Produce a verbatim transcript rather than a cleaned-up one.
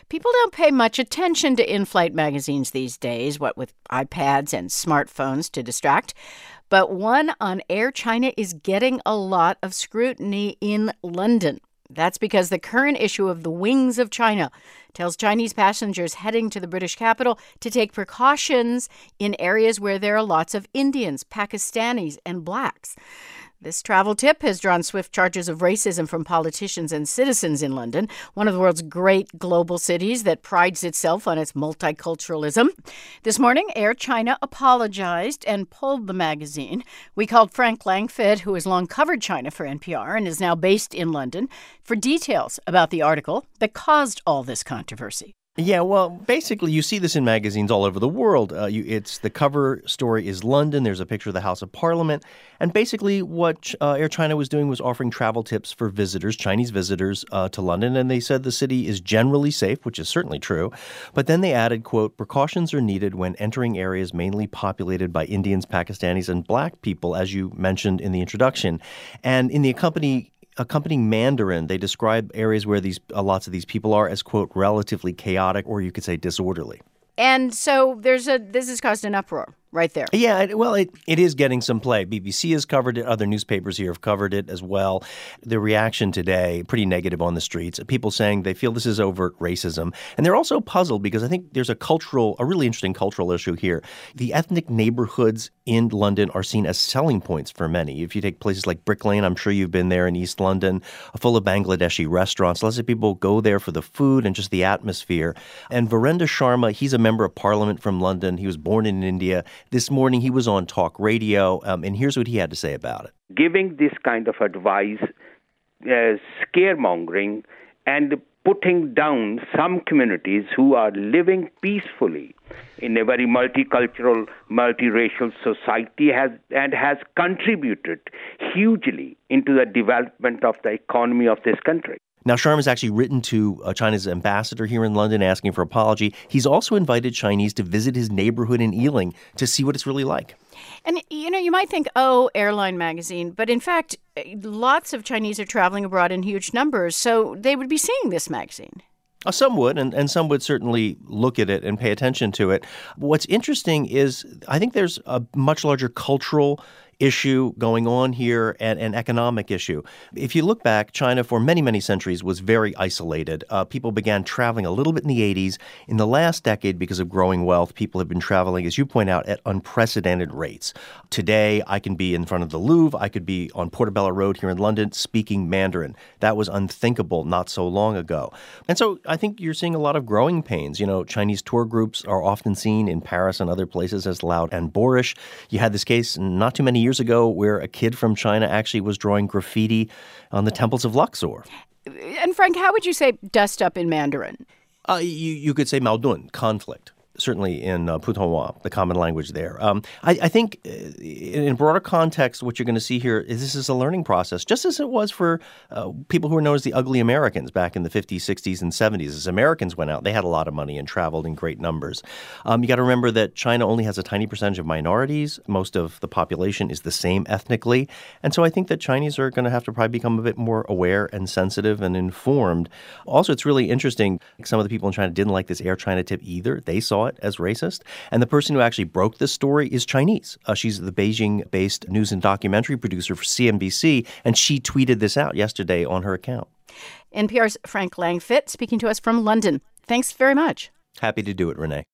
People don't pay much attention to in-flight magazines these days, what with iPads and smartphones to distract. But one on Air China is getting a lot of scrutiny in London. That's because the current issue of the Wings of China tells Chinese passengers heading to the British capital to take precautions in areas where there are lots of Indians, Pakistanis, and blacks. This travel tip has drawn swift charges of racism from politicians and citizens in London, one of the world's great global cities that prides itself on its multiculturalism. This morning, Air China apologized and pulled the magazine. We called Frank Langfitt, who has long covered China for N P R and is now based in London, for details about the article that caused all this controversy. Yeah, well, basically, you see this in magazines all over the world. Uh, you, it's the cover story is London. There's a picture of the House of Parliament. And basically what uh, Air China was doing was offering travel tips for visitors, Chinese visitors uh, to London. And they said the city is generally safe, which is certainly true. But then they added, quote, precautions are needed when entering areas mainly populated by Indians, Pakistanis, and black people, as you mentioned in the introduction. And in the accompanying Accompanying Mandarin, they describe areas where these uh, lots of these people are as, quote, relatively chaotic, or you could say disorderly. And so there's a this has caused an uproar right there. Yeah, it, well, it, it is getting some play. B B C has covered it. Other newspapers here have covered it as well. The reaction today, pretty negative on the streets. People saying they feel this is overt racism. And they're also puzzled because I think there's a cultural, a really interesting cultural issue here. The ethnic neighborhoods in London are seen as selling points for many. If you take places like Brick Lane, I'm sure you've been there in East London, full of Bangladeshi restaurants. Lots of people go there for the food and just the atmosphere. And Virendra Sharma, he's a member of parliament from London. He was born in India. This morning, he was on talk radio, um, and here's what he had to say about it. Giving this kind of advice, uh, scaremongering, and putting down some communities who are living peacefully in a very multicultural, multiracial society has and has contributed hugely into the development of the economy of this country. Now, Sharma's actually written to uh, China's ambassador here in London asking for apology. He's also invited Chinese to visit his neighborhood in Ealing to see what it's really like. And, you know, you might think, oh, airline magazine. But in fact, lots of Chinese are traveling abroad in huge numbers. So they would be seeing this magazine. Uh, some would, and, and some would certainly look at it and pay attention to it. What's interesting is I think there's a much larger cultural issue going on here and an economic issue. If you look back, China for many, many centuries was very isolated. Uh, people began traveling a little bit in the eighties. In the last decade, because of growing wealth, people have been traveling, as you point out, at unprecedented rates. Today, I can be in front of the Louvre. I could be on Portobello Road here in London speaking Mandarin. That was unthinkable not so long ago. And so I think you're seeing a lot of growing pains. You know, Chinese tour groups are often seen in Paris and other places as loud and boorish. You had this case not too many years ago where a kid from China actually was drawing graffiti on the temples of Luxor. And Frank, how would you say dust up in Mandarin? Uh, you, you could say maodun, conflict. Certainly in uh, Putonghua, the common language there. Um, I, I think uh, in a broader context, what you're going to see here is this is a learning process, just as it was for uh, people who were known as the ugly Americans back in the fifties, sixties, and seventies. As Americans went out, they had a lot of money and traveled in great numbers. Um, you got to remember that China only has a tiny percentage of minorities. Most of the population is the same ethnically. And so I think that Chinese are going to have to probably become a bit more aware and sensitive and informed. Also, it's really interesting. Some of the people in China didn't like this Air China tip either. They saw it as racist. And the person who actually broke this story is Chinese. Uh, she's the Beijing-based news and documentary producer for C N B C, and she tweeted this out yesterday on her account. N P R's Frank Langfitt speaking to us from London. Thanks very much. Happy to do it, Renee.